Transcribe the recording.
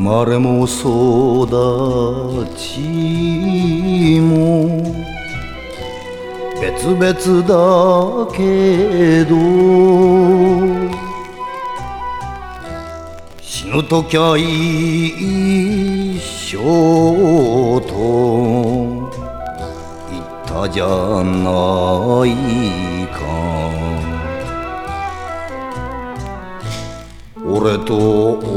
まれも育ちも別々だけど死ぬときゃ一緒と言ったじゃないか。俺と